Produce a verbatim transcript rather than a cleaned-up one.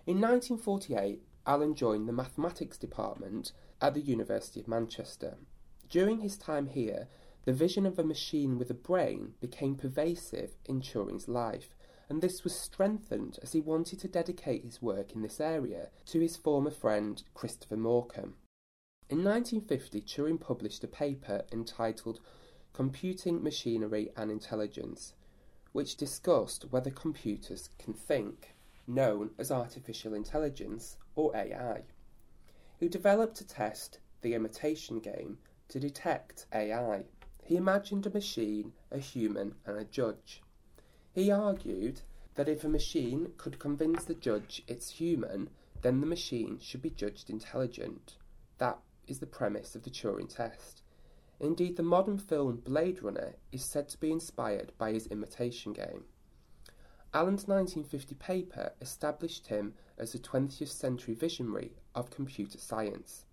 In nineteen forty-eight, Alan joined the mathematics department at the University of Manchester. During his time here, the vision of a machine with a brain became pervasive in Turing's life, and this was strengthened as he wanted to dedicate his work in this area to his former friend Christopher Morcom. In nineteen fifty, Turing published a paper entitled Computing Machinery and Intelligence, which discussed whether computers can think, known as artificial intelligence, or A I. He developed a test, the imitation game, to detect A I. He imagined a machine, a human, and a judge. He argued that if a machine could convince the judge it's human, then the machine should be judged intelligent. That is the premise of the Turing test. Indeed, the modern film Blade Runner is said to be inspired by his imitation game. Alan's nineteen fifty paper established him as a twentieth century visionary of computer science.